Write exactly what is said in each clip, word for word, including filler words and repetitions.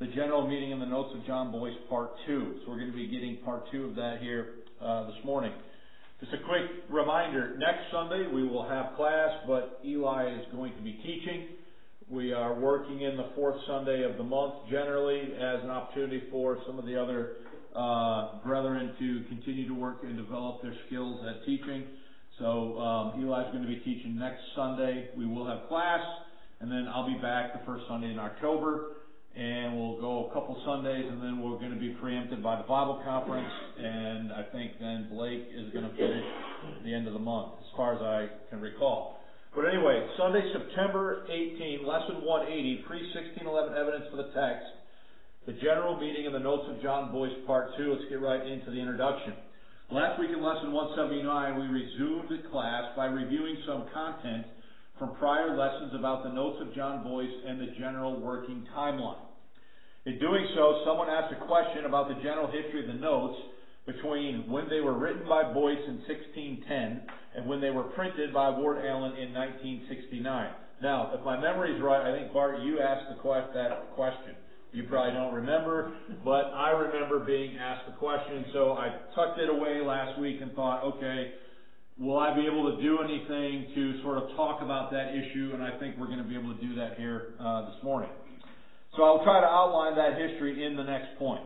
general meeting and the notes of John Boyce, part two. So we're going to be getting part two of that here uh, this morning. Just a quick reminder, next Sunday we will have class, but Eli is going to be teaching. We are working in the fourth Sunday of the month generally as an opportunity for some of the other uh, brethren to continue to work and develop their skills at teaching. So um, Eli is going to be teaching next Sunday. We will have class, and then I'll be back the first Sunday in October, and we'll go a couple Sundays, and then we're going to be preempted by the Bible conference, and I think then Blake is going to finish at the end of the month, as far as I can recall. But anyway, Sunday, September eighteenth, Lesson one eighty, pre sixteen eleven evidence for the text, the general meeting and the notes of John Boyce, part two. Let's get right into the introduction. Last week in Lesson one seventy-nine, we resumed the class by reviewing some content from prior lessons about the notes of John Boyce and the general working timeline. In doing so, someone asked a question about the general history of the notes between when they were written by Boyce in sixteen ten and when they were printed by Ward Allen in nineteen sixty-nine. Now, if my memory is right, I think, Bart, you asked the que- that question. You probably don't remember, but I remember being asked the question, so I tucked it away last week and thought, okay, will I be able to do anything to sort of talk about that issue? And I think we're going to be able to do that here uh, this morning. So I'll try to outline that history in the next point.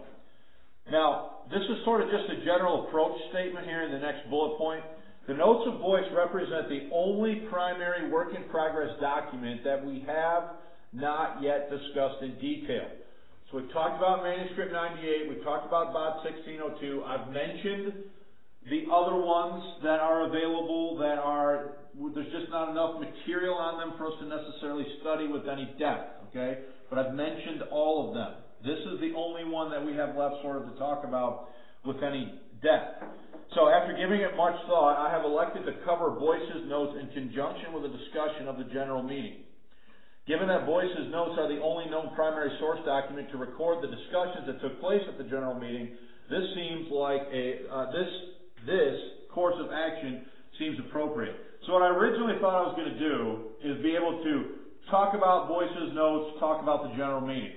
Now, this is sort of just a general approach statement here in the next bullet point. The notes of Boyce represent the only primary work-in-progress document that we have not yet discussed in detail. So we've talked about Manuscript ninety-eight, we've talked about Bod sixteen oh two, I've mentioned the other ones that are available that are, there's just not enough material on them for us to necessarily study with any depth, okay? But I've mentioned all of them. This is the only one that we have left sort of to talk about with any depth. So after giving it much thought, I have elected to cover Boyce's notes in conjunction with a discussion of the general meeting. Given that Boyce's notes are the only known primary source document to record the discussions that took place at the general meeting, this seems like a, uh, this This course of action seems appropriate. So what I originally thought I was going to do is be able to talk about Boyce's notes, talk about the general meeting.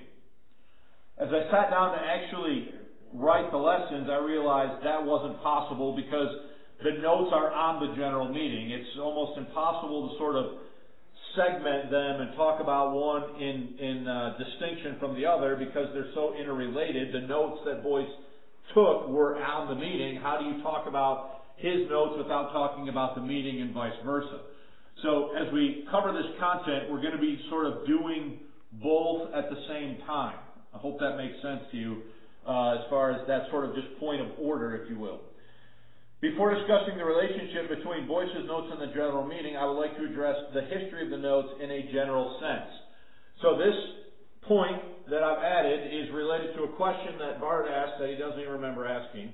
As I sat down to actually write the lessons, I realized that wasn't possible because the notes are on the general meeting. It's almost impossible to sort of segment them and talk about one in, in uh, distinction from the other because they're so interrelated. The notes that Boyce took were on the meeting. How do you talk about his notes without talking about the meeting and vice versa? So as we cover this content, we're going to be sort of doing both at the same time. I hope that makes sense to you uh, as far as that sort of just point of order, if you will. Before discussing the relationship between Boyce's notes and the general meeting, I would like to address the history of the notes in a general sense. So this point that I've added is related to a question that Bart asked that he doesn't even remember asking.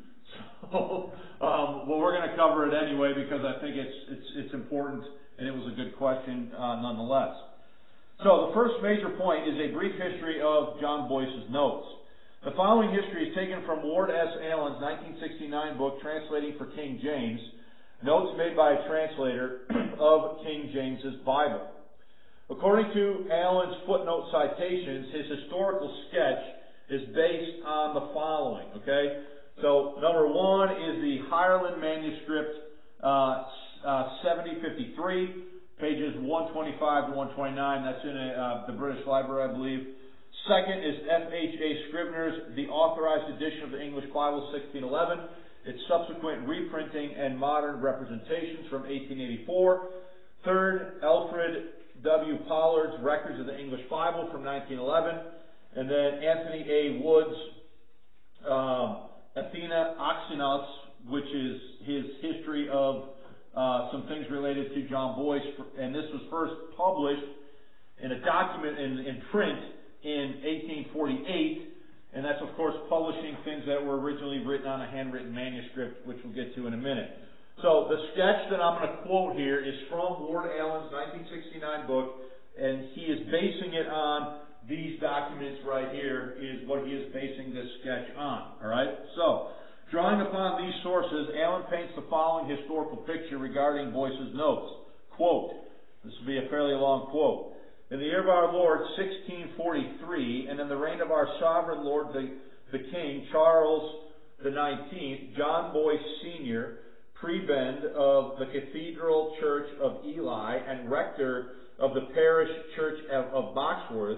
So, um, well, we're going to cover it anyway because I think it's it's it's important and it was a good question uh, nonetheless. So the first major point is a brief history of John Boyce's notes. The following history is taken from Ward S. Allen's nineteen sixty-nine book, Translating for King James, notes made by a translator of King James's Bible. According to Allen's footnote citations, his historical sketch is based on the following, okay? So, number one is the Ireland manuscript uh, uh, seventy fifty-three, pages one twenty-five to one twenty-nine. That's in a, uh, the British Library, I believe. Second is F H A Scribner's The Authorized Edition of the English Bible, sixteen eleven. Its subsequent reprinting and modern representations from eighteen eighty-four. Third, Alfred W. Pollard's Records of the English Bible from nineteen eleven, and then Anthony A. Wood's um, Athena Oxynos, which is his history of uh, some things related to John Boyce, and this was first published in a document in, in print in eighteen forty-eight, and that's of course publishing things that were originally written on a handwritten manuscript, which we'll get to in a minute. So the sketch that I'm going to quote here is from Ward Allen's nineteen sixty-nine book, and he is basing it on these documents right here is what he is basing this sketch on. All right? So, drawing upon these sources, Allen paints the following historical picture regarding Boyce's notes. Quote, this will be a fairly long quote. In the year of our Lord, sixteen forty-three, and in the reign of our sovereign Lord, the, the King, Charles the nineteenth, John Boyce Senior, prebend of the Cathedral Church of Ely and rector of the parish church of, of Boxworth,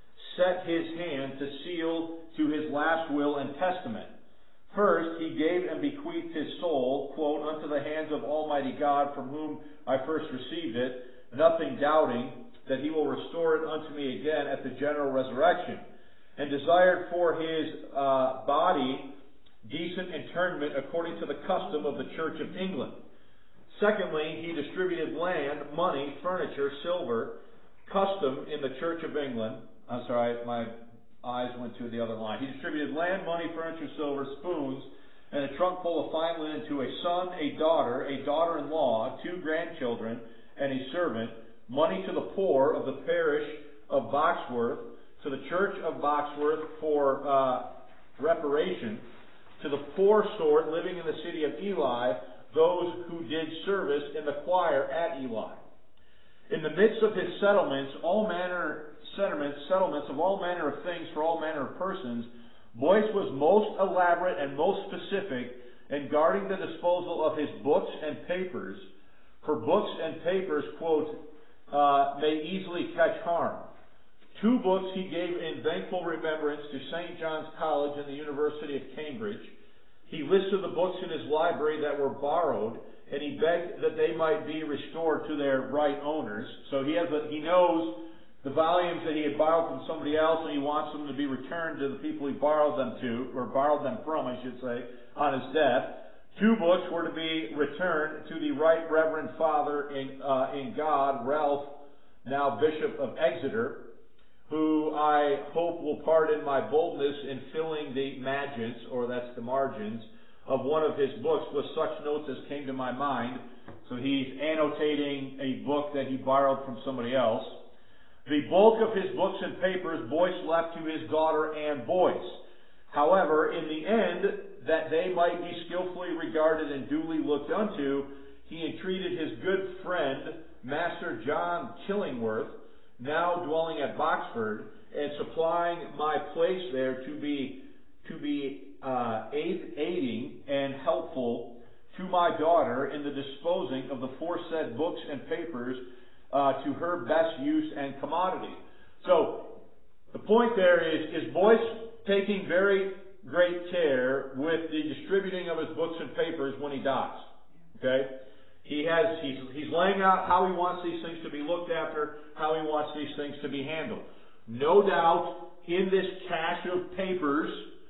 set his hand to seal to his last will and testament. First, he gave and bequeathed his soul, quote, unto the hands of Almighty God, from whom I first received it, nothing doubting that he will restore it unto me again at the general resurrection, and desired for his uh, body decent interment according to the custom of the Church of England. Secondly, he distributed land, money, furniture, silver, custom in the Church of England. I'm sorry, my eyes went to the other line. He distributed land, money, furniture, silver, spoons, and a trunk full of fine linen to a son, a daughter, a daughter-in-law, two grandchildren, and a servant, money to the poor of the parish of Boxworth, to the church of Boxworth for uh, reparation, to the poor sort living in the city of Ely, those who did service in the choir at Ely. In the midst of his settlements, all manner settlements, settlements of all manner of things for all manner of persons, Boyce was most elaborate and most specific in guarding the disposal of his books and papers, for books and papers, quote, uh, may easily catch harm. Two books he gave in thankful remembrance to Saint John's College and the University of Cambridge. He listed the books in his library that were borrowed, and he begged that they might be restored to their right owners. So he has a, he knows the volumes that he had borrowed from somebody else, and he wants them to be returned to the people he borrowed them to, or borrowed them from, I should say, on his death. Two books were to be returned to the Right Reverend Father in, uh, in God, Ralph, now Bishop of Exeter, who I hope will pardon my boldness in filling the margins, or that's the margins, of one of his books with such notes as came to my mind. So he's annotating a book that he borrowed from somebody else. The bulk of his books and papers Boyce left to his daughter Anne Boyce. However, in the end, that they might be skillfully regarded and duly looked unto, he entreated his good friend, Master John Killingworth, now dwelling at Boxford, and supplying my place there to be to be uh, aid, aiding and helpful to my daughter in the disposing of the foresaid books and papers uh, to her best use and commodity. So the point there is, is Boyce taking very great care with the distributing of his books and papers when he dies. Okay? He has, he's, he's laying out how he wants these things to be looked after, how he wants these things to be handled. No doubt, in this cache of papers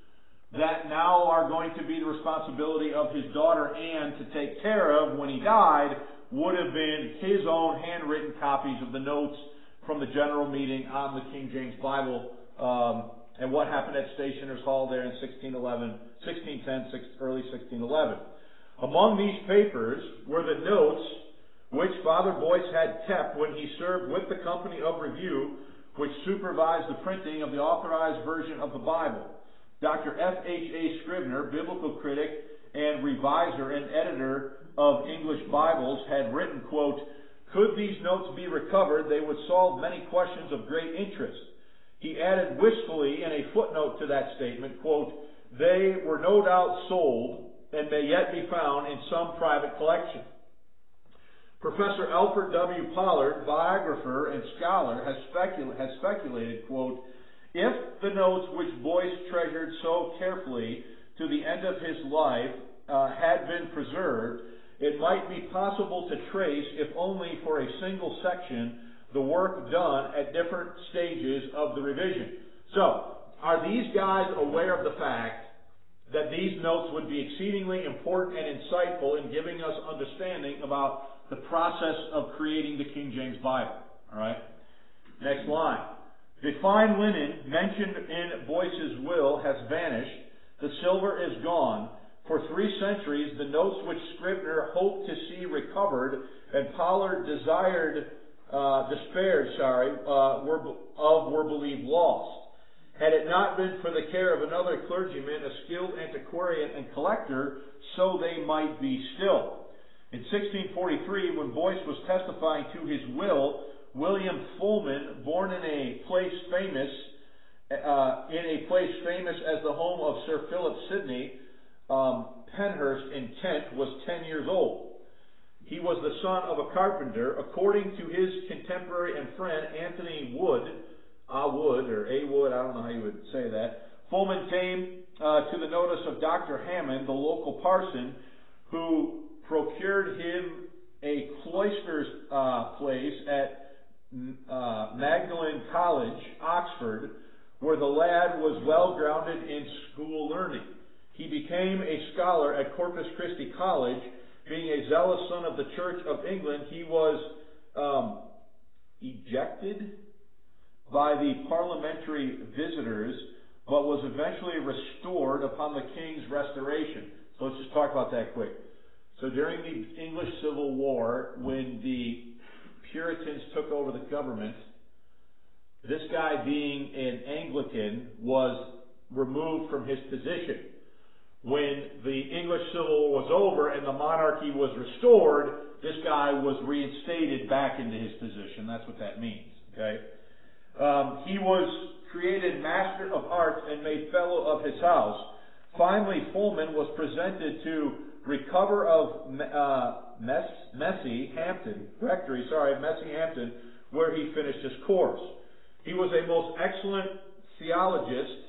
that now are going to be the responsibility of his daughter Anne to take care of when he died, would have been his own handwritten copies of the notes from the general meeting on the King James Bible um, and what happened at Stationers' Hall there in sixteen eleven, sixteen ten, early sixteen eleven. Among these papers were the notes which Father Boyce had kept when he served with the Company of Review, which supervised the printing of the authorized version of the Bible. Doctor F H A Scribner, biblical critic and reviser and editor of English Bibles, had written, quote, could these notes be recovered, they would solve many questions of great interest. He added wistfully in a footnote to that statement, quote, they were no doubt sold and may yet be found in some private collection. Professor Alfred W. Pollard, biographer and scholar, has, specul- has speculated, quote, if the notes which Boyce treasured so carefully to the end of his life uh, had been preserved, it might be possible to trace, if only for a single section, the work done at different stages of the revision. So, are these guys aware of the fact that these notes would be exceedingly important and insightful in giving us understanding about the process of creating the King James Bible? All right. Next line. The fine linen mentioned in Boyce's will has vanished. The silver is gone. For three centuries, the notes which Scribner hoped to see recovered and Pollard desired, uh, despaired, sorry, uh, were, of were believed lost. Had it not been for the care of another clergyman, a skilled antiquarian and collector, so they might be still. In sixteen forty-three, when Boyce was testifying to his will, William Fulman, born in a place famous, uh, in a place famous as the home of Sir Philip Sidney, um, Penhurst in Kent, was ten years old. He was the son of a carpenter. According to his contemporary and friend Anthony Wood, A Wood, or A Wood, I don't know how you would say that, Fulman came uh, to the notice of Doctor Hammond, the local parson, who procured him a cloister's uh, place at uh, Magdalen College, Oxford, where the lad was well grounded in school learning. He became a scholar at Corpus Christi College. Being a zealous son of the Church of England, he was um, ejected by the parliamentary visitors, but was eventually restored upon the king's restoration. So let's just talk about that quick. So during the English Civil War, when the Puritans took over the government, this guy, being an Anglican, was removed from his position. When the English Civil War was over and the monarchy was restored, this guy was reinstated back into his position. That's what that means. Okay. Um, he was created Master of Arts and made Fellow of his house. Finally, Fulman was presented to Recover of uh, Mess, Messy Hampton Rectory, sorry, Messy Hampton, where he finished his course. He was a most excellent theologist.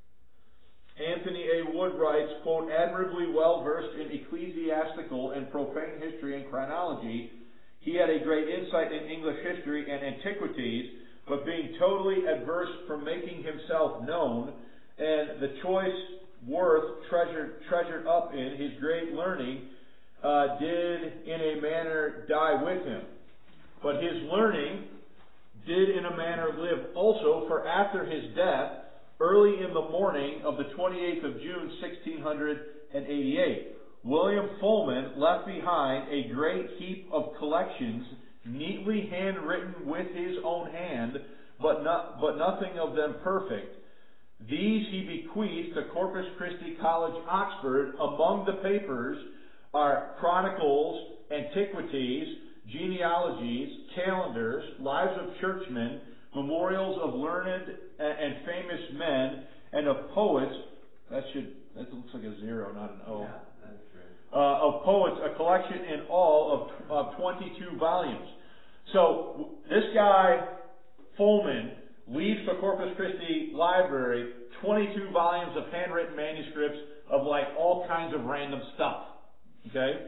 Anthony A. Wood writes, quote, admirably well versed in ecclesiastical and profane history and chronology. He had a great insight in English history and antiquities, but being totally adverse from making himself known, and the choice worth treasured, treasured up in his great learning, uh, did in a manner die with him. But his learning did in a manner live also, for after his death, early in the morning of the twenty-eighth of June, sixteen eighty-eight, William Fulman left behind a great heap of collections, neatly handwritten with his own hand, but not, but nothing of them perfect. These he bequeathed to Corpus Christi College, Oxford. Among the papers are chronicles, antiquities, genealogies, calendars, lives of churchmen, memorials of learned and famous men, and of poets. That should that looks like a zero, not an O. Yeah, that's right. Uh, of poets, a collection in all of, of twenty-two volumes. So this guy, Fulman, leaves the Corpus Christi Library twenty-two volumes of handwritten manuscripts of like all kinds of random stuff. Okay?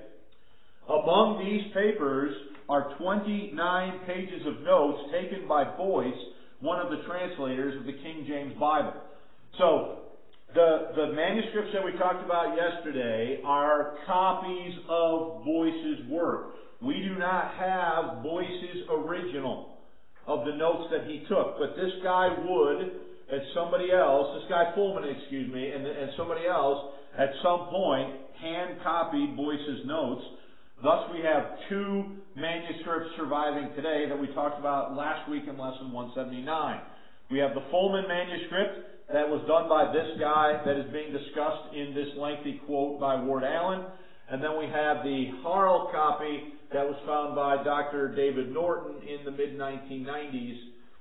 Among these papers are twenty-nine pages of notes taken by Boyce, one of the translators of the King James Bible. So, the, the manuscripts that we talked about yesterday are copies of Boyce's work. We do not have Boyce's original of the notes that he took, but this guy Wood and somebody else, this guy Fulman, excuse me, and, and somebody else at some point hand copied Boyce's notes. Thus, we have two manuscripts surviving today that we talked about last week in lesson one seventy-nine. We have the Fulman manuscript that was done by this guy that is being discussed in this lengthy quote by Ward Allen. And then we have the Harl copy that was found by Doctor David Norton in the mid nineteen nineties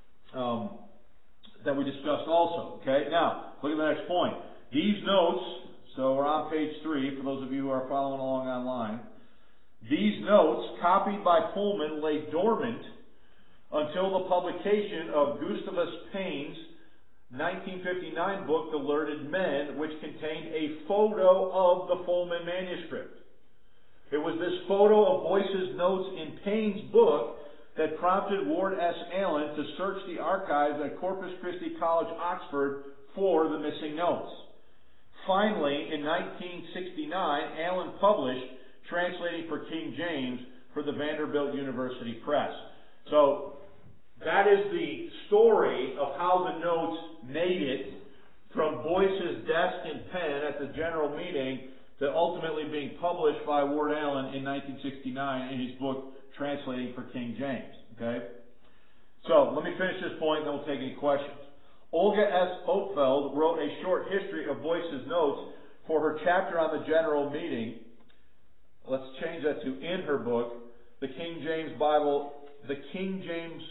um, that we discussed also. Okay, now, look at the next point. These notes, so we're on page three for those of you who are following along online. These notes, copied by Fulman, lay dormant until the publication of Gustavus Payne's nineteen fifty-nine book, The Learned Men, which contained a photo of the Fulman manuscript. It was this photo of Boyce's notes in Payne's book that prompted Ward S. Allen to search the archives at Corpus Christi College, Oxford, for the missing notes. Finally, in nineteen sixty-nine, Allen published Translating for King James for the Vanderbilt University Press. So, that is the story of how the notes made it from Boyce's desk and pen at the general meeting to ultimately being published by Ward Allen in nineteen sixty-nine in his book Translating for King James. Okay? So, let me finish this point and then we'll take any questions. Olga S. Oakfeld wrote a short history of Boyce's notes for her chapter on the general meeting. Let's change that to in her book, The King James Bible, The King James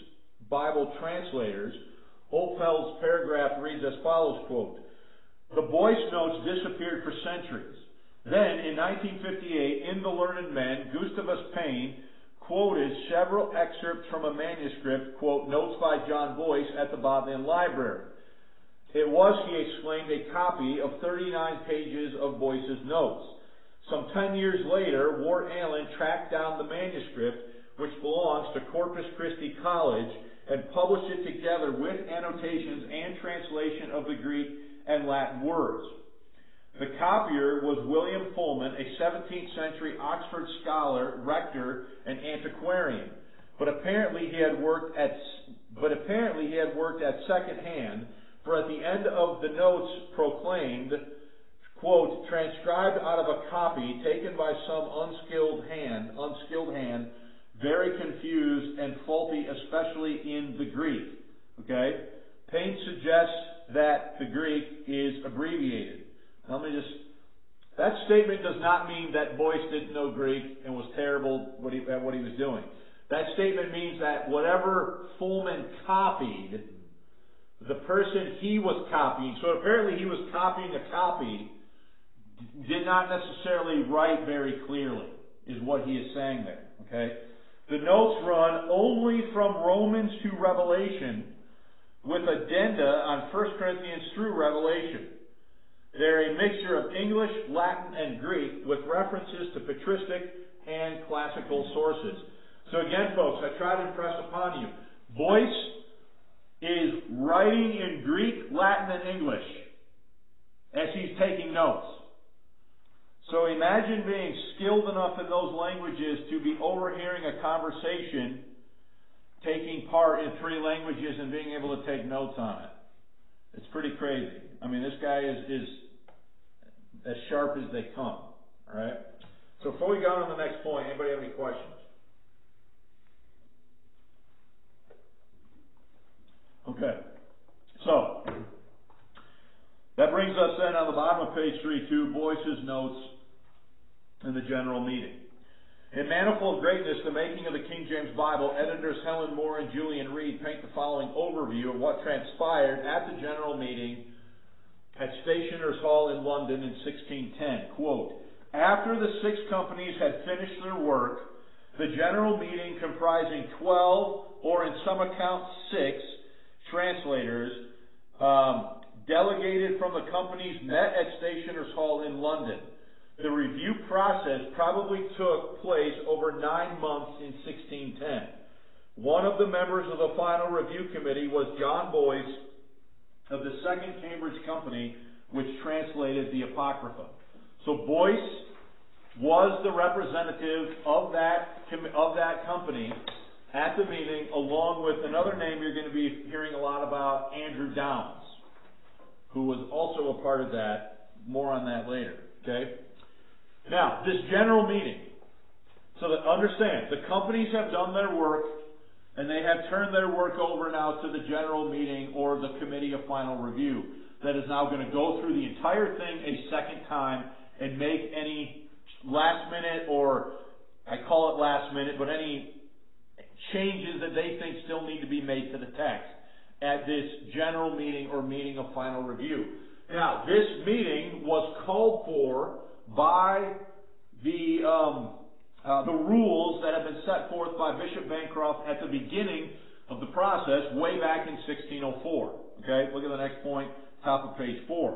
Bible translators, Opfeld's paragraph reads as follows, quote, "The Boyce Notes disappeared for centuries. Then, in nineteen fifty-eight, in The Learned Men, Gustavus Payne quoted several excerpts from a manuscript, quote, Notes by John Boyce at the Bodleian Library. It was, he exclaimed, a copy of thirty-nine pages of Boyce's notes. Some ten years later, Ward Allen tracked down the manuscript, which belongs to Corpus Christi College, and published it together with annotations and translation of the Greek and Latin words. The copier was William Fulman, a seventeenth century Oxford scholar, rector, and antiquarian. But apparently he had worked at but apparently he had worked at second hand, for at the end of the notes proclaimed, quote, transcribed out of a copy taken by some unskilled hand, unskilled hand, very confused and faulty, especially in the Greek. Okay? Payne suggests that the Greek is abbreviated. Let me just, that statement does not mean that Boyce didn't know Greek and was terrible what he, at what he was doing. That statement means that whatever Fulman copied, the person he was copying, so apparently he was copying a copy, did not necessarily write very clearly, is what he is saying there. Okay? The notes run only from Romans to Revelation, with addenda on First Corinthians through Revelation. They're a mixture of English, Latin, and Greek with references to patristic and classical sources. So again, folks, I try to impress upon you, Boyce is writing in Greek, Latin, and English as he's taking notes. So imagine being skilled enough in those languages to be overhearing a conversation, taking part in three languages and being able to take notes on it. It's pretty crazy. I mean, this guy is, is as sharp as they come. All right? So before we go on to the next point, anybody have any questions? Okay. So, that brings us then on the bottom of page three to Boyce's notes in the general meeting. In Manifold Greatness, the Making of the King James Bible, editors Helen Moore and Julian Reed paint the following overview of what transpired at the general meeting at Stationers' Hall in London in sixteen ten. Quote, after the six companies had finished their work, the general meeting comprising twelve, or in some accounts six, translators, um, delegated from the companies met at Stationers' Hall in London. The review process probably took place over nine months in sixteen ten. One of the members of the final review committee was John Boyce of the Second Cambridge Company, which translated the Apocrypha. So Boyce was the representative of that, of that company at the meeting, along with another name you're going to be hearing a lot about, Andrew Downes, who was also a part of that. More on that later. Okay? Now, this general meeting, so that understand, the companies have done their work, and they have turned their work over now to the general meeting or the committee of final review that is now going to go through the entire thing a second time and make any last minute, or I call it last minute, but any changes that they think still need to be made to the text at this general meeting or meeting of final review. Now, this meeting was called for by the um, uh, the rules that have been set forth by Bishop Bancroft at the beginning of the process way back in sixteen oh four. Okay, look at the next point, top of page four.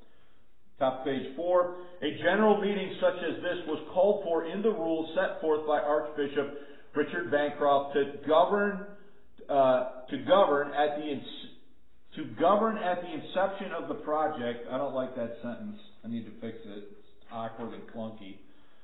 Top of page four. A general meeting such as this was called for in the rules set forth by Archbishop Richard Bancroft to govern uh, to govern at the ins- to govern at the inception of the project. I don't like that sentence. I need to fix it. It's awkward and clunky.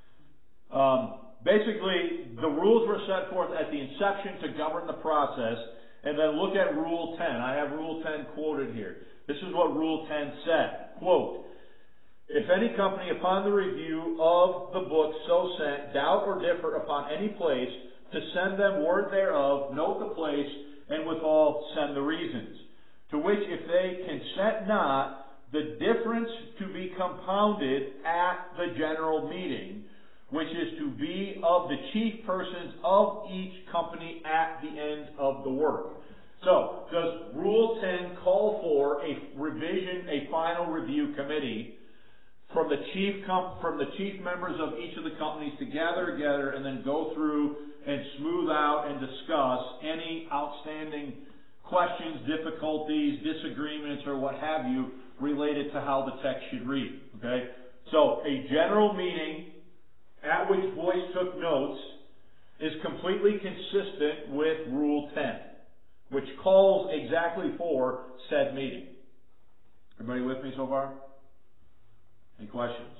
Um, basically, the rules were set forth at the inception to govern the process, and then look at Rule ten. I have Rule ten quoted here. This is what Rule ten said. Quote, if any company upon the review of the book so sent doubt or differ upon any place, to send them word thereof, note the place, and withal send the reasons. To which if they consent not, the difference to be compounded at the general meeting, which is to be of the chief persons of each company at the end of the work. So, does Rule ten call for a revision, a final review committee from the chief com- from the chief members of each of the companies to gather together and then go through and smooth out and discuss any outstanding questions, difficulties, disagreements, or what have you related to how the text should read? Okay? So, a general meeting at which Boyce took notes is completely consistent with Rule ten, which calls exactly for said meeting. Everybody with me so far? Any questions?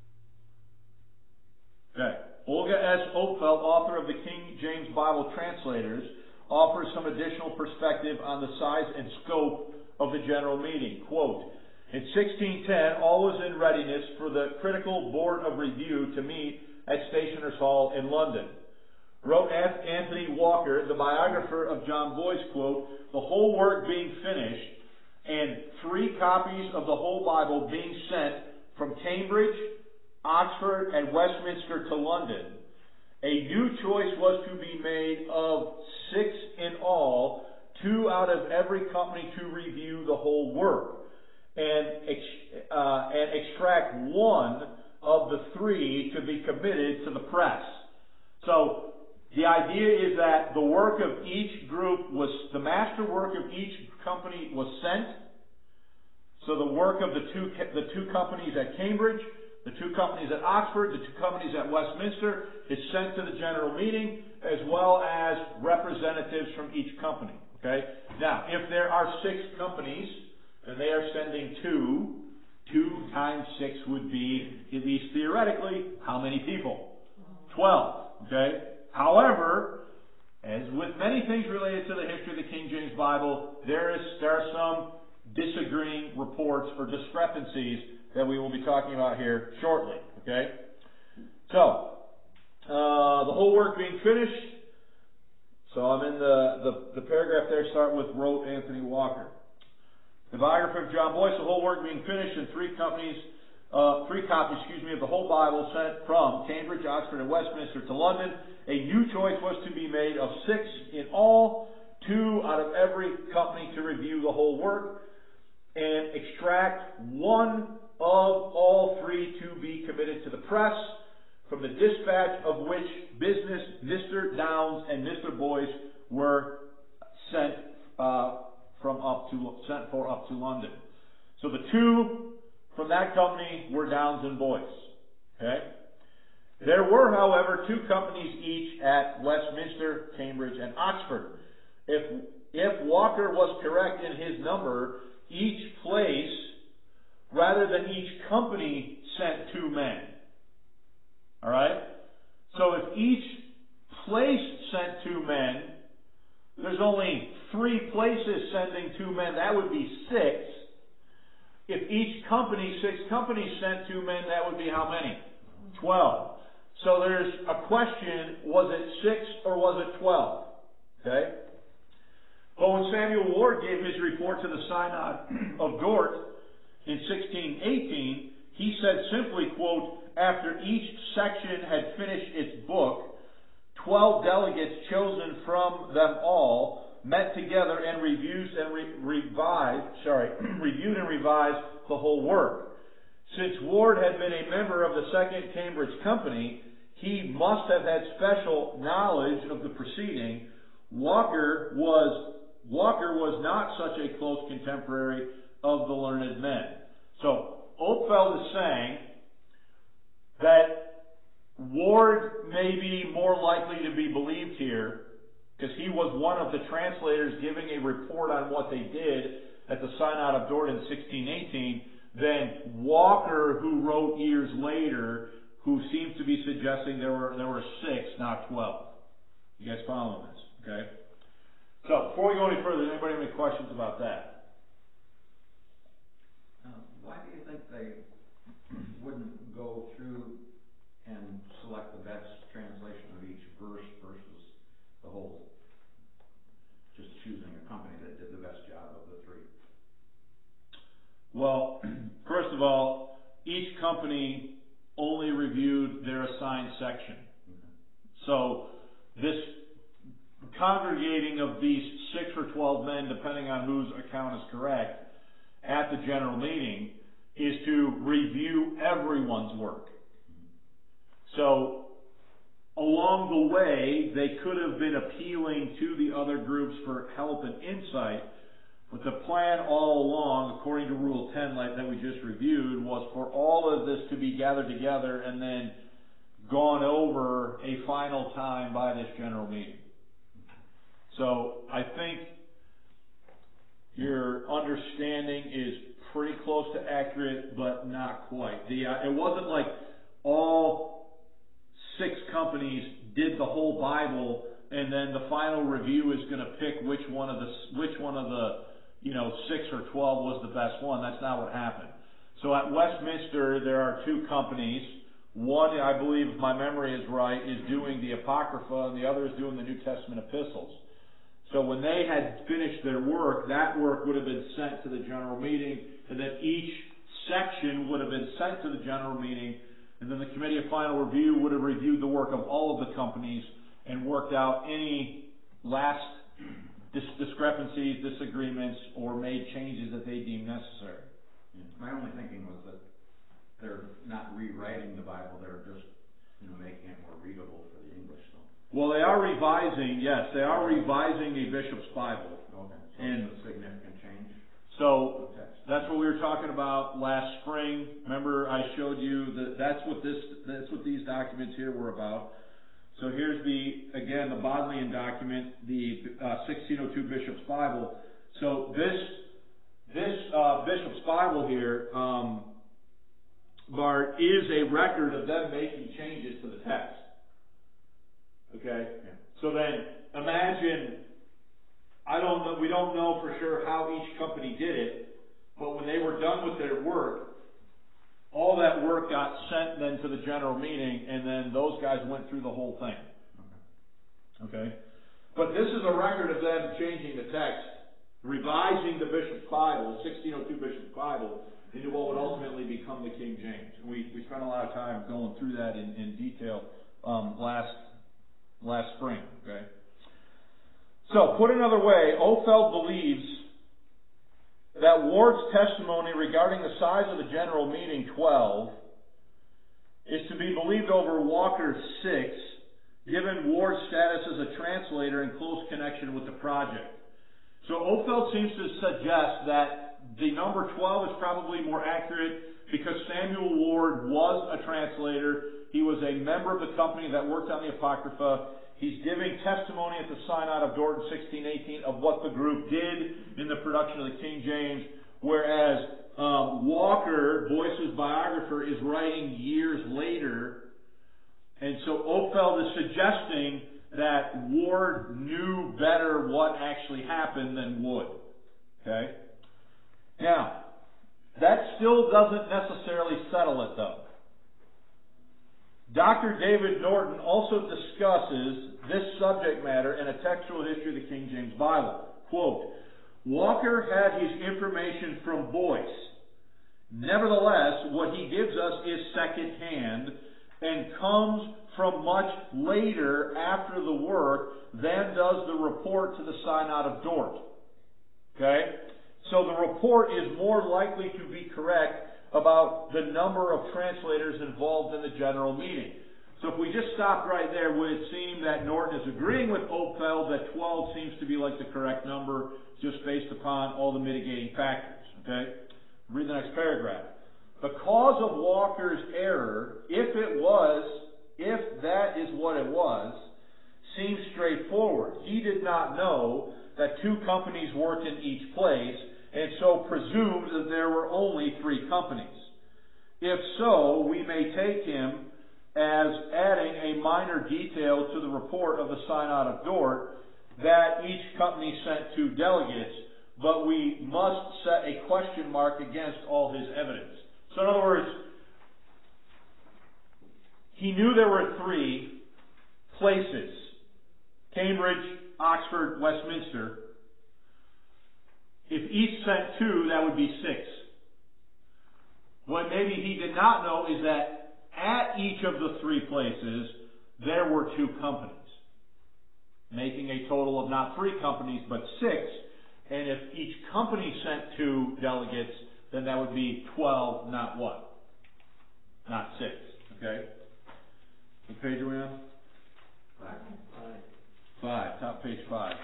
Okay. Olga S. Oakfeld, author of the King James Bible Translators, offers some additional perspective on the size and scope of the general meeting. Quote, in sixteen ten, all was in readiness for the critical board of review to meet at Stationers' Hall in London. Wrote Anthony Walker, the biographer of John Boyce, quote, the whole work being finished and three copies of the whole Bible being sent from Cambridge, Oxford, and Westminster to London, a new choice was to be made of six in all, two out of every company to review the whole work, and, ex- uh, and extract one of the three to be committed to the press. So, the idea is that the work of each group was, the master work of each company was sent. So the work of the two, the two companies at Cambridge, the two companies at Oxford, the two companies at Westminster is sent to the general meeting, as well as representatives from each company. Okay? Now, if there are six companies, then they are sending two. Two times six would be, at least theoretically, how many people? Twelve. Okay? However, as with many things related to the history of the King James Bible, there is there are some disagreeing reports or discrepancies that we will be talking about here shortly. Okay? So, uh, the whole work being finished. So I'm in the, the, the paragraph there, start with wrote Anthony Walker. The biographer of John Boyce, the whole work being finished in three companies, uh, three copies, excuse me, of the whole Bible sent from Cambridge, Oxford, and Westminster to London. A new choice was to be made of six in all, two out of every company to review the whole work, and extract one of all three to be committed to the press, from the dispatch of which business Mister Downes and Mister Boyce were sent uh, from up to sent for up to London. So the two from that company were Downes and Boyce. Okay. There were, however, two companies each at Westminster, Cambridge, and Oxford. If if Walker was correct in his number, each place, rather than each company, sent two men. All right? So if each place sent two men, there's only three places sending two men. That would be six. If each company, six companies sent two men, that would be how many? Twelve. So there's a question, was it six or was it twelve? Okay? But when Samuel Ward gave his report to the Synod of Dort in sixteen eighteen, he said simply, quote, after each section had finished its book, twelve delegates chosen from them all met together and reviewed and re- revised, sorry, reviewed and revised the whole work. Since Ward had been a member of the Second Cambridge Company, he must have had special knowledge of the proceeding. Walker was Walker was not such a close contemporary of the learned men. So Oakfeld is saying that Ward may be more likely to be believed here because he was one of the translators giving a report on what they did at the Synod of Dort in sixteen eighteen than Walker, who wrote years later, who seems to be suggesting there were there were six, not twelve. You guys following this? Okay. So before we go any further, does anybody have any questions about that? Uh, why do you think they wouldn't go through and select the best translation of each verse versus the whole? Just choosing a company that did the best job of the three. Well, first of all, each company only reviewed their assigned section. Mm-hmm. So this congregating of these six or twelve men, depending on whose account is correct, at the general meeting, is to review everyone's work. So, along the way, they could have been appealing to the other groups for help and insight, but the plan all along, according to Rule ten like that we just reviewed, was for all of this to be gathered together and then gone over a final time by this general meeting. So I think your understanding is pretty close to accurate, but not quite. The uh, it wasn't like all six companies did the whole Bible, and then the final review is going to pick which one of the which one of the you know six or twelve was the best one. That's not what happened. So at Westminster, there are two companies. One, I believe, if my memory is right, is doing the Apocrypha, and the other is doing the New Testament epistles. So when they had finished their work, that work would have been sent to the general meeting, and then each section would have been sent to the general meeting, and then the Committee of Final Review would have reviewed the work of all of the companies and worked out any last dis- discrepancies, disagreements, or made changes that they deemed necessary. Yeah. My only thinking was that they're not rewriting the Bible, they're just, you know, making it more readable for the English. So. Well, they are revising, yes, they are revising a bishop's Bible. Okay, so and it's a significant change. So that's what we were talking about last spring. Remember, I showed you that that's what this, that's what these documents here were about. So here's the, again, the Bodleian document, the uh, sixteen oh two Bishop's Bible. So this, this uh, Bishop's Bible here, um, Bart, is a record of them making changes to the text. Okay? Yeah. So then, imagine, I don't know, we don't know for sure how each company did it, but when they were done with their work, all that work got sent then to the general meeting, and then those guys went through the whole thing. Okay? Okay? But this is a record of them changing the text, revising the Bishop's Bible, sixteen oh two Bishop's Bible, into what would ultimately become the King James. And we, we spent a lot of time going through that in, in detail um, last last spring. Okay? So, put another way, Opfeld believes that Ward's testimony regarding the size of the general meeting, twelve, is to be believed over Walker's six, given Ward's status as a translator in close connection with the project. So Opfeld seems to suggest that the number twelve is probably more accurate because Samuel Ward was a translator. He was a member of the company that worked on the Apocrypha. He's giving testimony at the Synod of Dort in sixteen eighteen of what the group did in the production of the King James, whereas um, Walker, Boyce's biographer, is writing years later. And so Opfeld is suggesting that Ward knew better what actually happened than Wood. Okay? Now, that still doesn't necessarily settle it, though. Doctor David Norton also discusses this subject matter in a textual history of the King James Bible. Quote, Walker had his information from Boyce. Nevertheless, what he gives us is second-hand and comes from much later after the work than does the report to the Synod of Dort. Okay? So the report is more likely to be correct about the number of translators involved in the general meeting. So if we just stopped right there, would it seem that Norton is agreeing with Opfeld that twelve seems to be like the correct number just based upon all the mitigating factors? Okay? Read the next paragraph. The cause of Walker's error, if it was, if that is what it was, seems straightforward. He did not know that two companies worked in each place, and so presumed that there were only three companies. If so, we may take him as adding a minor detail to the report of the Synod of Dort that each company sent two delegates, but we must set a question mark against all his evidence. So in other words, he knew there were three places: Cambridge, Oxford, Westminster. If each sent two, that would be six. What maybe he did not know is that at each of the three places, there were two companies. making a total of not three companies, but six. And if each company sent two delegates, then that would be twelve, not what? Not six, okay? What page are we on? Five. Five, top page five.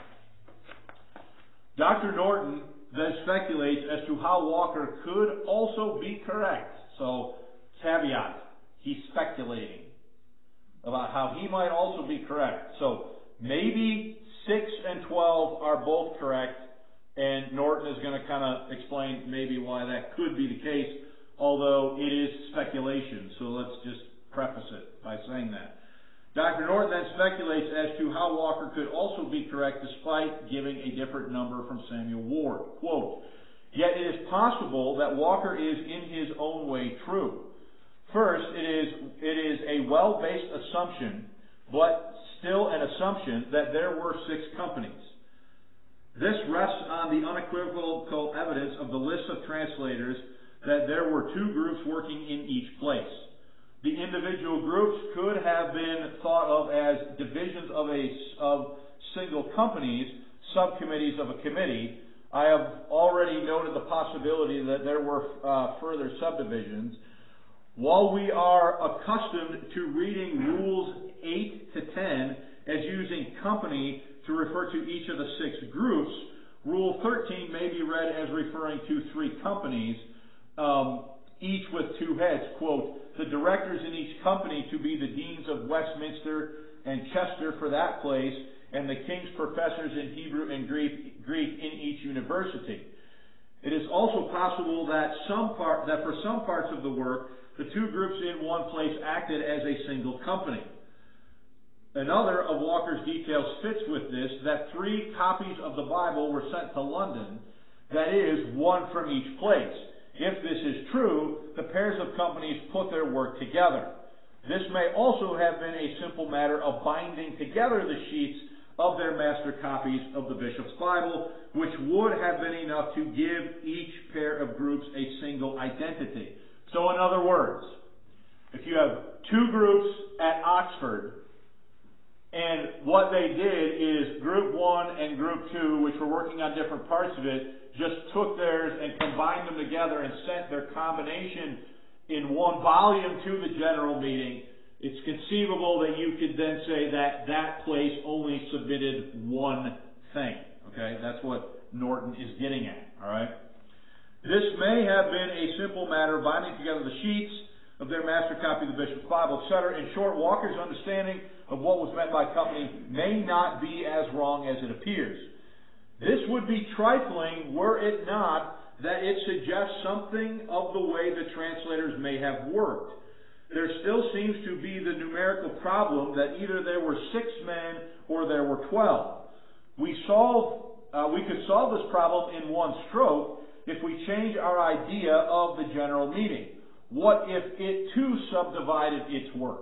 Doctor Norton then speculates as to how Walker could also be correct. So, caveat, he's speculating about how he might also be correct. So, maybe six and twelve are both correct, and Norton is going to kind of explain maybe why that could be the case, although it is speculation. So let's just preface it by saying that. Doctor Norton then speculates as to how Walker could also be correct despite giving a different number from Samuel Ward. Quote, "Yet it is possible that Walker is in his own way true. First, it is, it is a well-based assumption, but still an assumption, that there were six companies. This rests on the unequivocal evidence of the list of translators that there were two groups working in each place. The individual groups could have been thought of as divisions of a of single companies, subcommittees of a committee. I have already noted the possibility that there were uh, further subdivisions. While we are accustomed to reading rules eight to ten as using company to refer to each of the six groups, Rule thirteen may be read as referring to three companies, um, each with two heads. Quote, the directors in each company to be the deans of Westminster and Chester for that place, and the king's professors in Hebrew and Greek, Greek in each university. It is also possible that some part that for some parts of the work, the two groups in one place acted as a single company. Another of Walker's details fits with this, that three copies of the Bible were sent to London, that is, one from each place. If this is true, the pairs of companies put their work together. This may also have been a simple matter of binding together the sheets of their master copies of the bishop's Bible, which would have been enough to give each pair of groups a single identity. So in other words, if you have two groups at Oxford, and what they did is group one and group two, which were working on different parts of it, just took theirs and combined them together and sent their combination in one volume to the general meeting, it's conceivable that you could then say that that place only submitted one thing. Okay, that's what Norton is getting at. All right. This may have been a simple matter of binding together the sheets of their master copy of the bishop's Bible, et cetera. In short, Walker's understanding of what was meant by company may not be as wrong as it appears. This would be trifling were it not that it suggests something of the way the translators may have worked. There still seems to be the numerical problem that either there were six men or there were twelve. We solve, uh, we could solve this problem in one stroke if we change our idea of the general meeting. What if it too subdivided its work?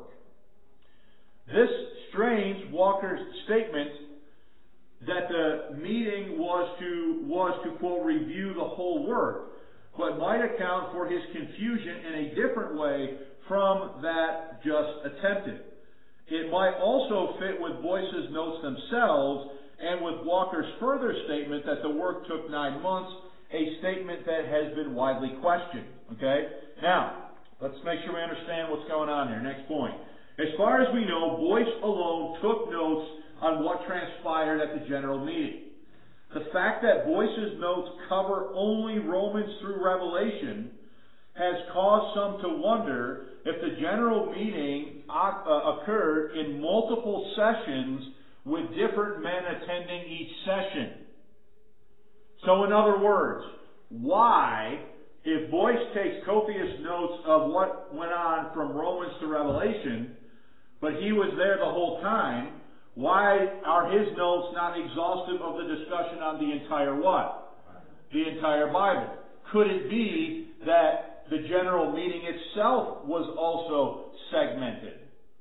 This strains Walker's statement that the meeting was to, was to, quote, review the whole work, but might account for his confusion in a different way from that just attempted. It might also fit with Boyce's notes themselves and with Walker's further statement that the work took nine months, a statement that has been widely questioned. Okay? Now, let's make sure we understand what's going on here. Next point. As far as we know, Boyce alone took notes on what transpired at the general meeting. The fact that Boyce's notes cover only Romans through Revelation has caused some to wonder if the general meeting uh, occurred in multiple sessions with different men attending each session. So in other words, why, if Boyce takes copious notes of what went on from Romans to Revelation, but he was there the whole time, why are his notes not exhaustive of the discussion on the entire what? The entire Bible. Could it be that the general meeting itself was also segmented?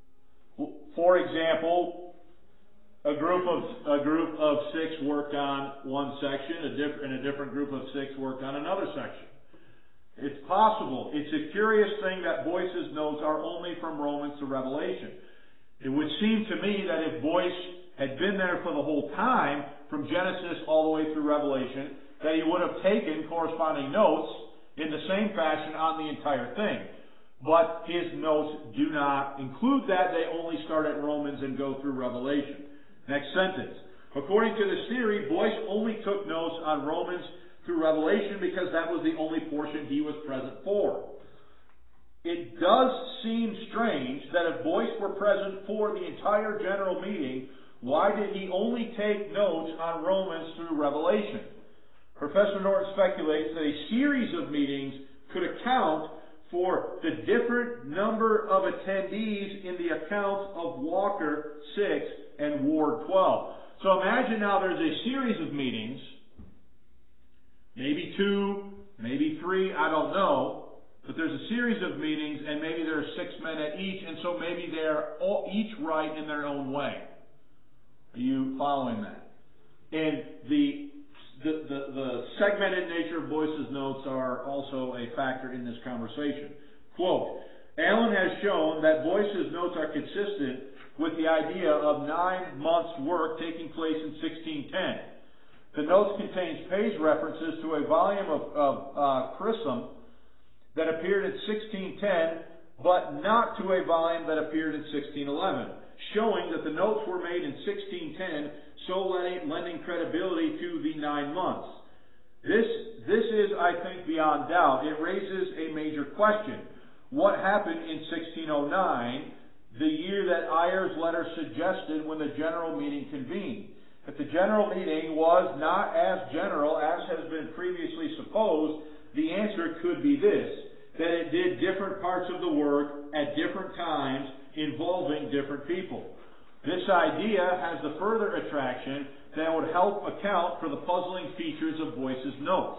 For example, a group of a group of six worked on one section, a diff- and a different group of six worked on another section. It's possible. It's a curious thing that Boyce's notes are only from Romans to Revelation. It would seem to me that if Boyce had been there for the whole time, from Genesis all the way through Revelation, that he would have taken corresponding notes in the same fashion on the entire thing. But his notes do not include that. They only start at Romans and go through Revelation. Next sentence. According to this theory, Boyce only took notes on Romans through Revelation because that was the only portion he was present for. It does seem strange that if Boyce were present for the entire general meeting, why did he only take notes on Romans through Revelation? Professor Norton speculates that a series of meetings could account for the different number of attendees in the accounts of Walker six and Ward twelve. So imagine now there's a series of meetings, maybe two, maybe three, I don't know. But there's a series of meetings, and maybe there are six men at each, and so maybe they're all, each right in their own way. Are you following that? And the, the, the, the segmented nature of Boyce's notes are also a factor in this conversation. Quote, Allen has shown that Boyce's notes are consistent with the idea of nine months' work taking place in sixteen ten. The notes contains page references to a volume of, of uh, Chrism that appeared in sixteen ten, but not to a volume that appeared in sixteen eleven, showing that the notes were made in sixteen ten, so letting, lending credibility to the nine months. This, this is, I think, beyond doubt. It raises a major question. What happened in sixteen oh nine, the year that Ayer's letter suggested when the general meeting convened? If the general meeting was not as general as has been previously supposed, the answer could be this, that it did different parts of the work at different times involving different people. This idea has the further attraction that would help account for the puzzling features of Boyce's notes.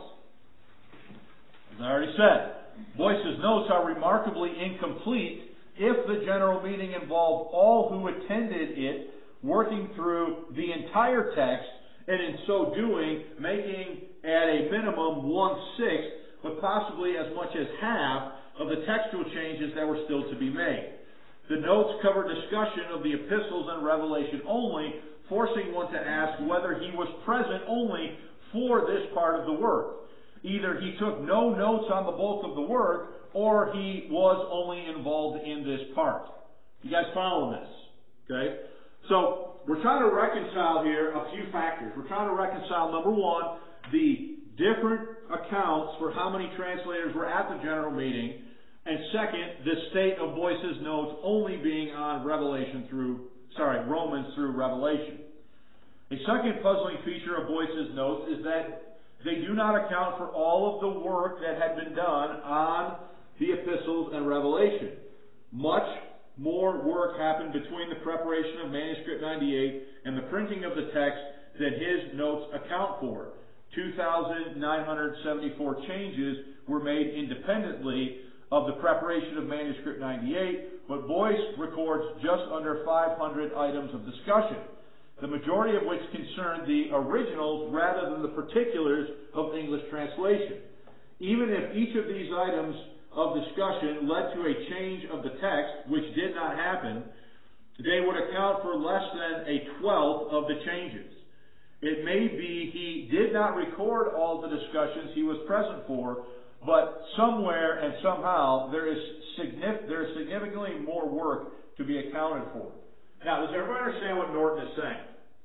As I already said, Boyce's notes are remarkably incomplete if the general meeting involved all who attended it working through the entire text, and in so doing, making at a minimum one-sixth, but possibly as much as half of the textual changes that were still to be made. The notes cover discussion of the epistles and Revelation only, forcing one to ask whether he was present only for this part of the work. Either he took no notes on the bulk of the work, or he was only involved in this part. You guys follow this? Okay? So, we're trying to reconcile here a few factors. We're trying to reconcile, number one, the different accounts for how many translators were at the general meeting, and second, the state of Boyce's notes only being on Revelation through, sorry, Romans through Revelation. A second puzzling feature of Boyce's notes is that they do not account for all of the work that had been done on the epistles and Revelation. Much more work happened between the preparation of Manuscript ninety-eight and the printing of the text than his notes account for. two thousand nine hundred seventy-four changes were made independently of the preparation of Manuscript ninety-eight, but Boyce records just under five hundred items of discussion, the majority of which concerned the originals rather than the particulars of English translation. Even if each of these items of discussion led to a change of the text, which did not happen, they would account for less than a twelfth of the changes. It may be he did not record all the discussions he was present for, but somewhere and somehow there is, signif- there is significantly more work to be accounted for. Now, does everybody understand what Norton is saying?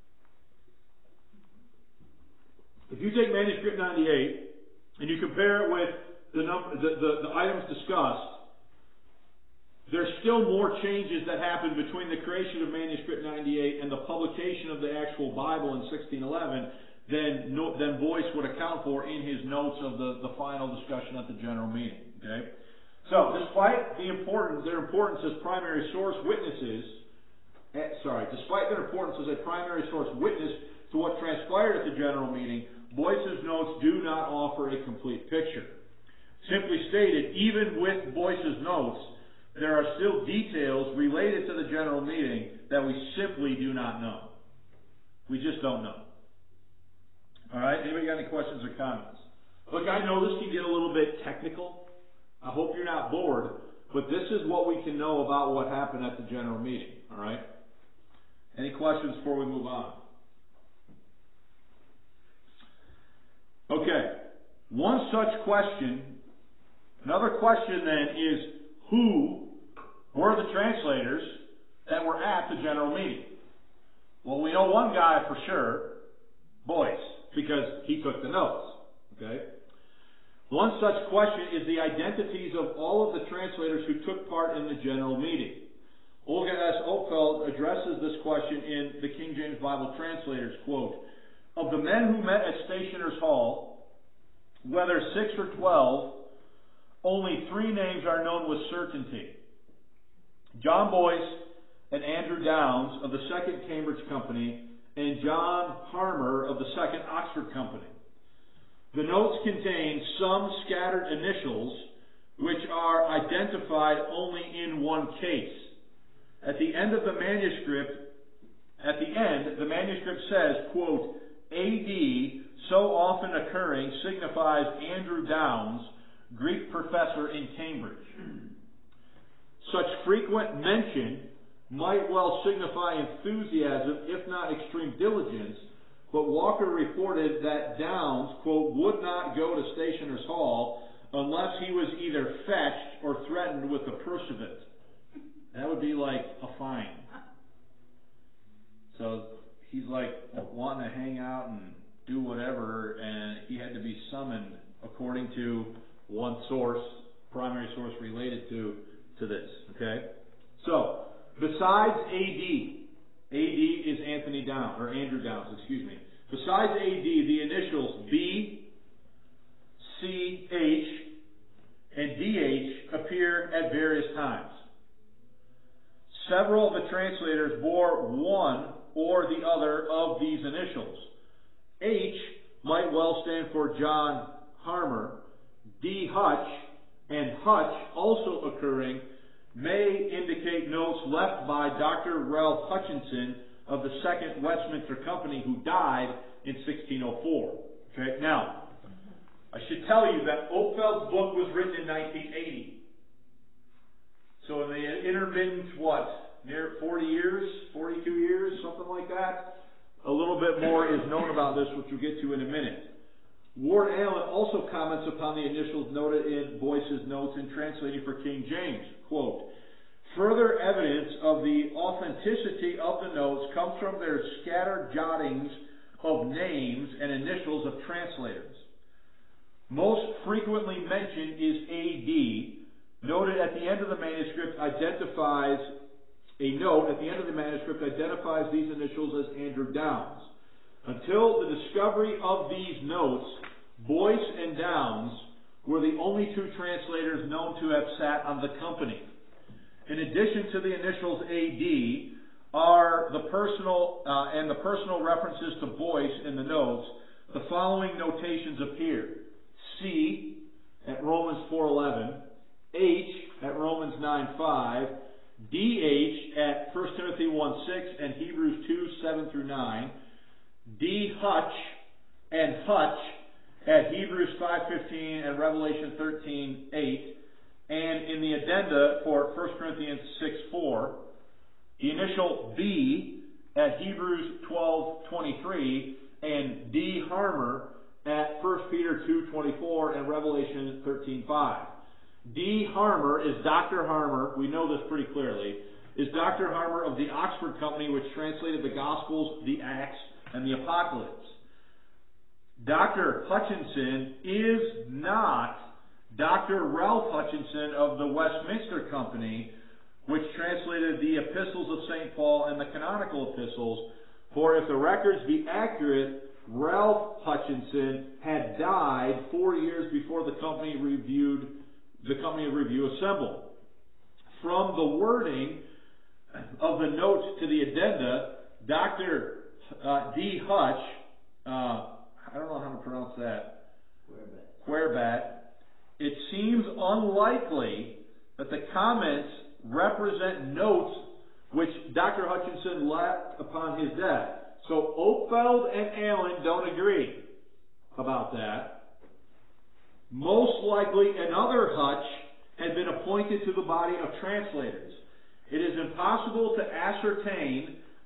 If you take Manuscript ninety-eight and you compare it with the, number, the, the, the items discussed, there's still more changes that happened between the creation of Manuscript ninety-eight and the publication of the actual Bible in sixteen eleven than, than Boyce would account for in his notes of the, the final discussion at the general meeting. Okay? So, despite the importance, their importance as primary source witnesses, eh, sorry, despite their importance as a primary source witness to what transpired at the general meeting, Boyce's notes do not offer a complete picture. Simply stated, even with Boyce's notes, there are still details related to the general meeting that we simply do not know. We just don't know. Alright, anybody got any questions or comments? Look, I know this can get a little bit technical. I hope you're not bored, but this is what we can know about what happened at the general meeting. Alright? Any questions before we move on? Okay. One such question, another question then is, who were the translators that were at the general meeting? Well, we know one guy for sure, Boyce, because he took the notes. Okay? One such question is the identities of all of the translators who took part in the general meeting. Olga S. Opfeld addresses this question in the King James Bible Translators, quote, "Of the men who met at Stationers' Hall, whether six or twelve, only three names are known with certainty. John Boyce and Andrew Downes of the Second Cambridge Company and John Harmer of the Second Oxford Company. The notes contain some scattered initials which are identified only in one case. At the end of the manuscript, at the end, the manuscript says, quote, A D, so often occurring, signifies Andrew Downes, Greek professor in Cambridge. Such frequent mention might well signify enthusiasm, if not extreme diligence, but Walker reported that Downes, quote, would not go to Stationers' Hall unless he was either fetched or threatened with a pursuit. That would be like a fine. So he's like wanting to hang out and do whatever, and he had to be summoned according to one source, primary source related to, to this. Okay? So, besides A D, A D is Anthony Downes, or Andrew Downes, excuse me. Besides A D, the initials B, C, H, and D H appear at various times. Several of the translators bore one or the other of these initials. H might well stand for John Harmer. D. Hutch and Hutch also occurring may indicate notes left by Doctor Ralph Hutchinson of the Second Westminster Company, who died in sixteen oh four. Okay, now, I should tell you that Opfeld's book was written in nineteen eighty. So in the intermittent, what, near forty years, forty-two years, something like that, a little bit more is known about this, which we'll get to in a minute. Ward Allen also comments upon the initials noted in Boyce's notes in translating for King James. Quote, further evidence of the authenticity of the notes comes from their scattered jottings of names and initials of translators. Most frequently mentioned is A D, noted at the end of the manuscript identifies, a note at the end of the manuscript identifies these initials as Andrew Downes. Until the discovery of these notes, Boyce and Downes were the only two translators known to have sat on the company. In addition to the initials A D are the personal uh, and the personal references to Boyce in the notes. The following notations appear: C at Romans four eleven, H at Romans nine five, D H at First Timothy one six and Hebrews two seven through nine, D Hutch and Hutch at Hebrews five fifteen and Revelation thirteen eight, and in the addenda for First Corinthians six four, the initial B at Hebrews twelve twenty-three and D Harmer at First Peter two twenty-four and Revelation thirteen five. D Harmer is Doctor Harmer, we know this pretty clearly, is Doctor Harmer of the Oxford Company, which translated the Gospels, the Acts, and the Apocalypse. Doctor Hutchinson is not Doctor Ralph Hutchinson of the Westminster Company, which translated the epistles of Saint Paul and the canonical epistles, for if the records be accurate, Ralph Hutchinson had died four years before the company reviewed the company of review assembled. From the wording of the notes to the addenda, Doctor Uh, D. Hutch, uh, I don't know how to pronounce that, Querbat, it seems unlikely that the comments represent notes which Doctor Hutchinson left upon his death. So Opfeld and Allen don't agree about that. Most likely another Hutch had been appointed to the body of translators. It is impossible to ascertain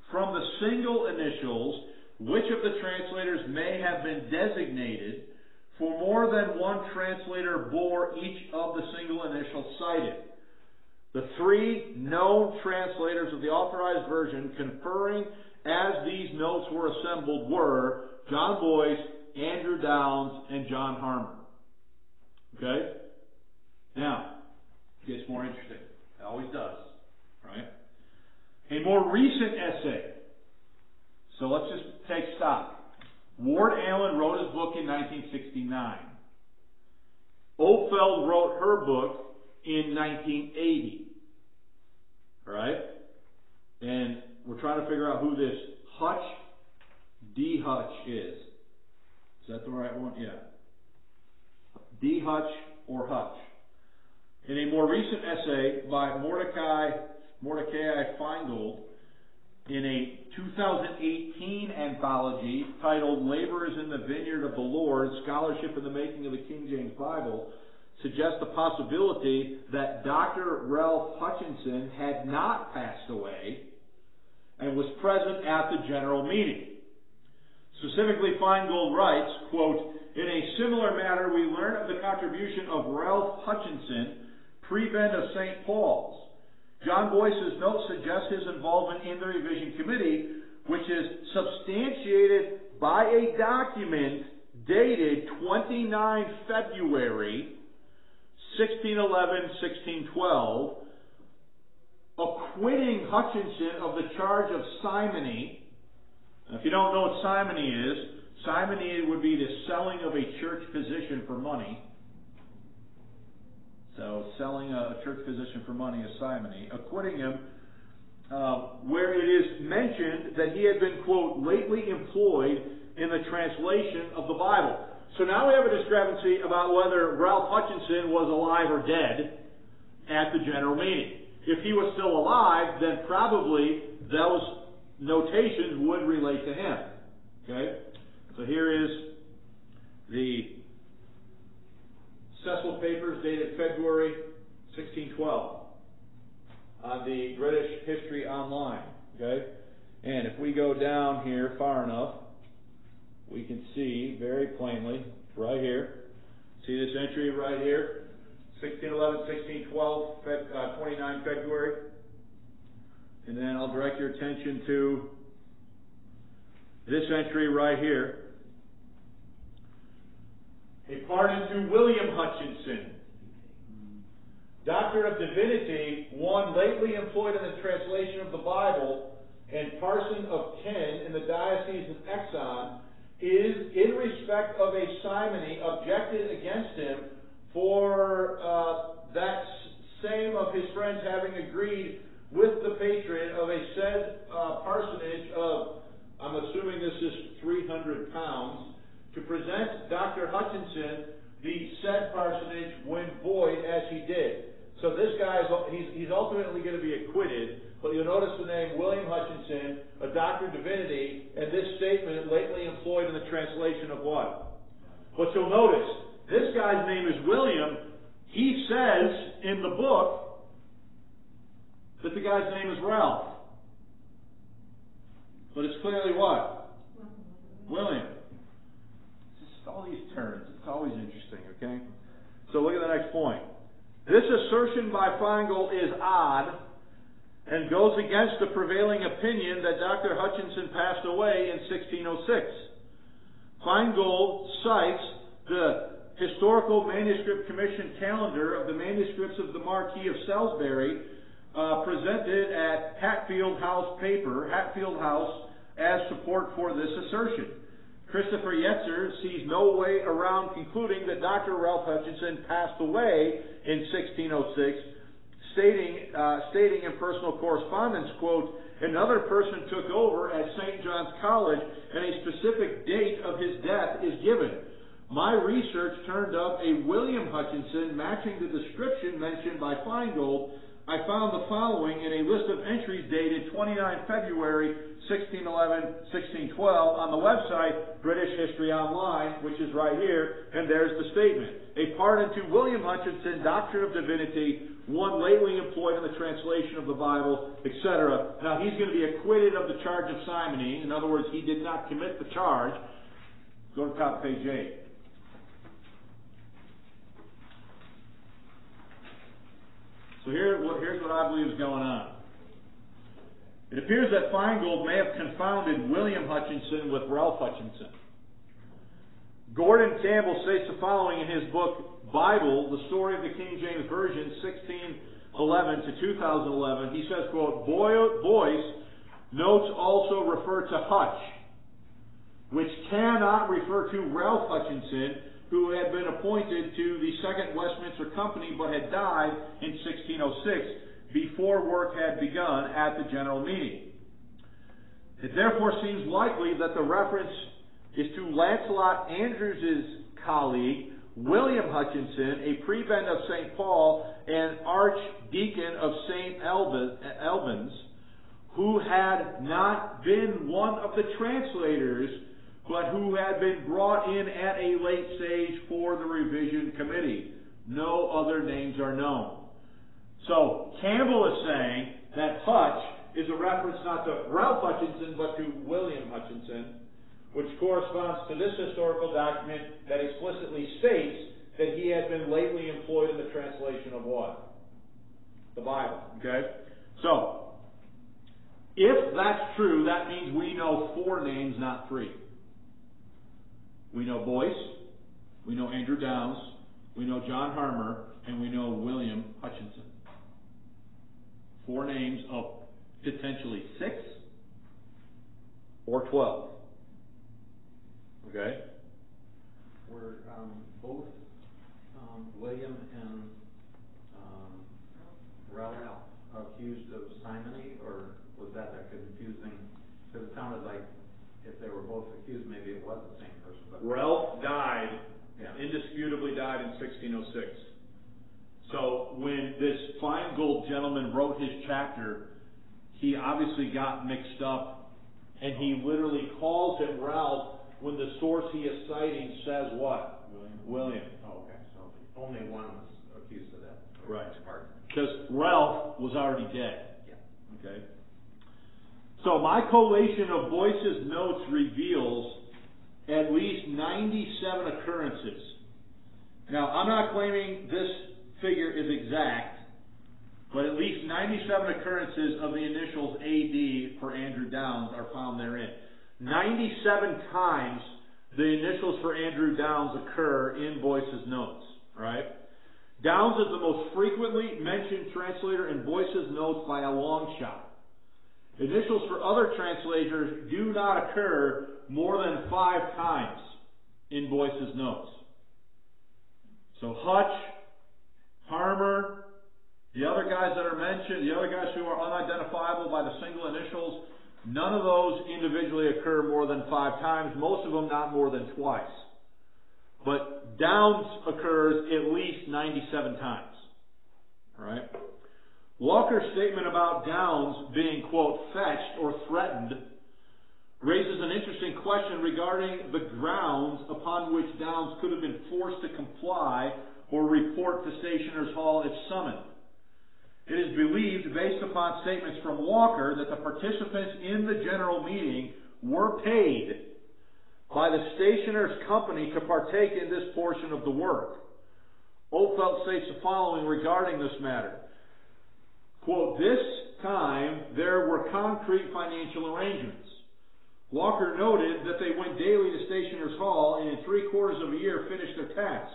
from the single initials, which of the translators may have been designated, for more than one translator bore each of the single initials cited. The three known translators of the Authorized Version conferring as these notes were assembled were John Boyce, Andrew Downes, and John Harmer. Okay? Now, it gets more interesting. It always does. Right? A more recent essay. So let's just take stock. Ward Allen wrote his book in nineteen sixty-nine. Oldfeld wrote her book in nineteen eighty. Right? And we're trying to figure out who this Hutch, D. Hutch is. Is that the right one? Yeah. D. Hutch or Hutch. In a more recent essay by Mordecai, Mordecai Feingold, in a two thousand eighteen anthology titled Laborers in the Vineyard of the Lord, Scholarship in the Making of the King James Bible, suggests the possibility that Doctor Ralph Hutchinson had not passed away and was present at the general meeting. Specifically, Feingold writes, quote, in a similar matter, we learn of the contribution of Ralph Hutchinson, prebend of Saint Paul's. John Boyce's note suggests his involvement in the revision committee, which is substantiated by a document dated twenty-ninth February sixteen eleven sixteen twelve, acquitting Hutchinson of the charge of simony. Now, if you don't know what simony is, simony would be the selling of a church position for money. So, selling a church position for money is simony. Acquitting him, uh, where it is mentioned that he had been, quote, lately employed in the translation of the Bible. So now we have a discrepancy about whether Ralph Hutchinson was alive or dead at the general meeting. If he was still alive, then probably those notations would relate to him. Okay? So here is the Cecil Papers dated February sixteen twelve on the British History Online. Okay? And if we go down here far enough, we can see very plainly right here. See this entry right here? sixteen eleven, sixteen twelve, uh, twenty-ninth February. And then I'll direct your attention to this entry right here. A pardon to William Hutchinson, Doctor of Divinity, one lately employed in the translation of the Bible, and parson of Ken in the Diocese of Exon, is, in respect of a simony, objected against him for uh, that same of his friends having agreed with the patron of a said uh, parsonage of, I'm assuming this is three hundred pounds, to present Doctor Hutchinson the said parsonage when void as he did. So this guy, is, he's, he's ultimately going to be acquitted, but you'll notice the name William Hutchinson, a Doctor of Divinity, and this statement lately employed in the translation of what? But you'll notice, this guy's name is William. He says in the book that the guy's name is Ralph. But it's clearly what? William. Just all these terms. It's always interesting, okay? So look at the next point. This assertion by Feingold is odd and goes against the prevailing opinion that Doctor Hutchinson passed away in sixteen oh six. Feingold cites the Historical Manuscript Commission calendar of the manuscripts of the Marquis of Salisbury uh, presented at Hatfield House paper, Hatfield House, as support for this assertion. Christopher Yetzer sees no way around concluding that Doctor Ralph Hutchinson passed away in sixteen oh six, stating, uh, stating in personal correspondence, quote, another person took over at Saint John's College and a specific date of his death is given. My research turned up a William Hutchinson matching the description mentioned by Feingold. I found the following in a list of entries dated twenty-ninth February sixteen eleven, sixteen twelve on the website British History Online, which is right here, and there's the statement. A pardon to William Hutchinson, Doctor of Divinity, one lately employed employed in the translation of the Bible, et cetera. Now, he's going to be acquitted of the charge of simony. In other words, he did not commit the charge. Go to top of page eight. So here, here's what I believe is going on. It appears that Feingold may have confounded William Hutchinson with Ralph Hutchinson. Gordon Campbell states the following in his book, Bible, the Story of the King James Version, sixteen eleven to two thousand eleven. He says, quote, Boyce notes also refer to Hutch, which cannot refer to Ralph Hutchinson, who had been appointed to the Second Westminster Company but had died in sixteen oh six before work had begun at the general meeting. It therefore seems likely that the reference is to Lancelot Andrews's colleague, William Hutchinson, a prebend of Saint Paul and archdeacon of Saint Albans, who had not been one of the translators, but who had been brought in at a late stage for the revision committee. No other names are known. So, Campbell is saying that Hutch is a reference not to Ralph Hutchinson, but to William Hutchinson, which corresponds to this historical document that explicitly states that he had been lately employed in the translation of what? The Bible. Okay? So, if that's true, that means we know four names, not three. We know Boyce, we know Andrew Downes, we know John Harmer, and we know William Hutchinson. Four names of potentially six or twelve. Okay? Were um, both um, William and um, Ralph accused of simony, or was that a confusing? Because it sounded like if they were both accused, maybe it was the same person. But Ralph died, yeah. indisputably died in sixteen oh six. So when this Feingold gentleman wrote his chapter, he obviously got mixed up, and he literally calls him Ralph when the source he is citing says what? William. William. Oh, okay. So only one was accused of that. Right. Because Ralph was already dead. Yeah. Okay. So my collation of Boyce's notes reveals at least ninety-seven occurrences. Now, I'm not claiming this figure is exact, but at least ninety-seven occurrences of the initials A D for Andrew Downes are found therein. ninety-seven times the initials for Andrew Downes occur in Boyce's notes. Right? Downes is the most frequently mentioned translator in Boyce's notes by a long shot. Initials for other translators do not occur more than five times in Boyce's notes. So Hutch, Harmer, the other guys that are mentioned, the other guys who are unidentifiable by the single initials, none of those individually occur more than five times, most of them not more than twice. But Downes occurs at least ninety-seven times. All right? Walker's statement about Downes being, quote, fetched or threatened raises an interesting question regarding the grounds upon which Downes could have been forced to comply or report to Stationers' Hall if summoned. It is believed, based upon statements from Walker, that the participants in the general meeting were paid by the Stationers' Company to partake in this portion of the work. Oldfelt states the following regarding this matter. Quote, this time there were concrete financial arrangements. Walker noted that they went daily to Stationers' Hall and in three quarters of a year finished their task.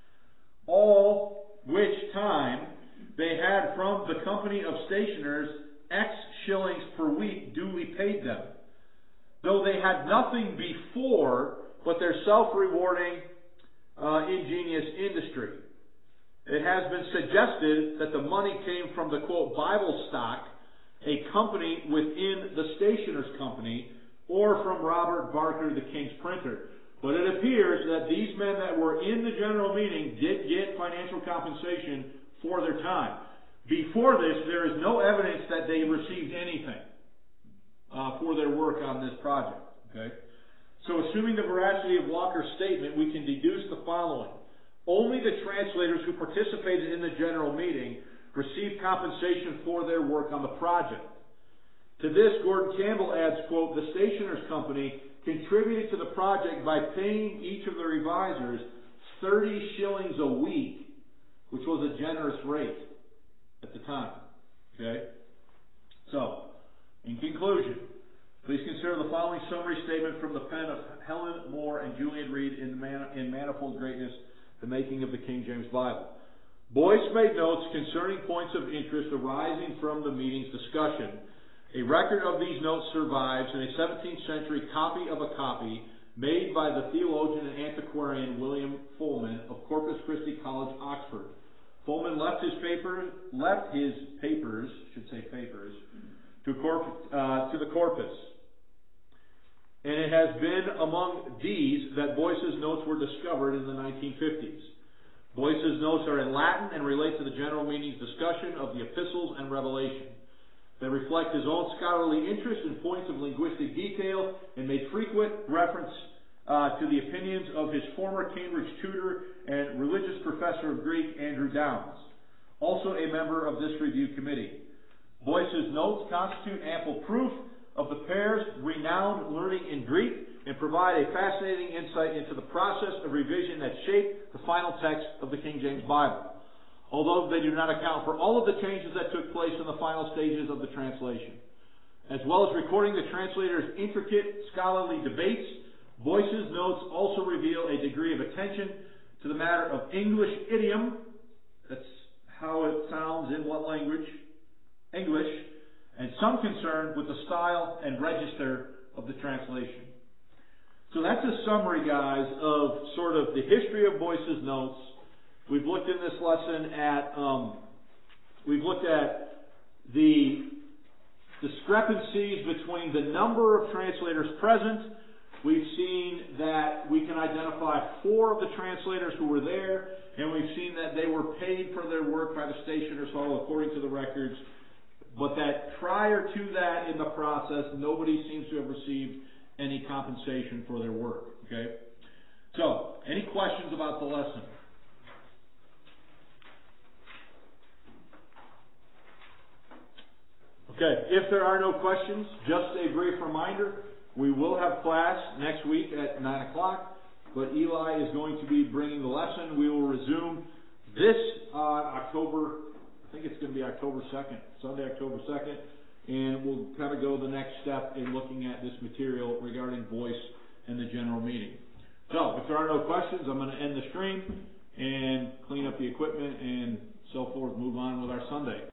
All which time they had from the company of stationers X shillings per week duly paid them, though they had nothing before but their self-rewarding uh, ingenious industry. It has been suggested that the money came from the, quote, Bible stock, a company within the Stationers' Company, or from Robert Barker, the King's printer. But it appears that these men that were in the general meeting did get financial compensation for their time. Before this, there is no evidence that they received anything uh, for their work on this project. Okay? So assuming the veracity of Walker's statement, we can deduce the following. Only the translators who participated in the general meeting received compensation for their work on the project. To this, Gordon Campbell adds, quote, "The Stationers Company contributed to the project by paying each of the revisers thirty shillings a week, which was a generous rate at the time." Okay? So, in conclusion, please consider the following summary statement from the pen of Helen Moore and Julian Reed in, Man- in Manifold Greatness, The Making of the King James Bible. Boyce made notes concerning points of interest arising from the meeting's discussion. A record of these notes survives in a seventeenth century copy of a copy made by the theologian and antiquarian William Fulman of Corpus Christi College, Oxford. Fulman left his paper, left his papers, should say papers, to, corp, uh, to the corpus. And it has been among these that Boyce's notes were discovered in the nineteen fifties. Boyce's notes are in Latin and relate to the general meeting's discussion of the epistles and Revelation. They reflect his own scholarly interest in points of linguistic detail and made frequent reference uh, to the opinions of his former Cambridge tutor and religious professor of Greek, Andrew Downes, also a member of this review committee. Boyce's notes constitute ample proof of the pair's renowned learning in Greek and provide a fascinating insight into the process of revision that shaped the final text of the King James Bible, although they do not account for all of the changes that took place in the final stages of the translation. As well as recording the translator's intricate scholarly debates, Boyce's notes also reveal a degree of attention to the matter of English idiom, that's how it sounds in what language, English, and some concern with the style and register of the translation. So that's a summary, guys, of sort of the history of Boyce's notes. We've looked in this lesson at, um, we've looked at the discrepancies between the number of translators present. We've seen that we can identify four of the translators who were there, and we've seen that they were paid for their work by the Stationers' Hall according to the records, but that prior to that in the process, nobody seems to have received any compensation for their work. Okay? So, any questions about the lesson? Okay, if there are no questions, just a brief reminder, we will have class next week at nine o'clock, but Eli is going to be bringing the lesson. We will resume this on October, I think it's going to be October second, Sunday, October second, and we'll kind of go the next step in looking at this material regarding Boyce and the general meeting. So, if there are no questions, I'm going to end the stream and clean up the equipment and so forth, move on with our Sunday.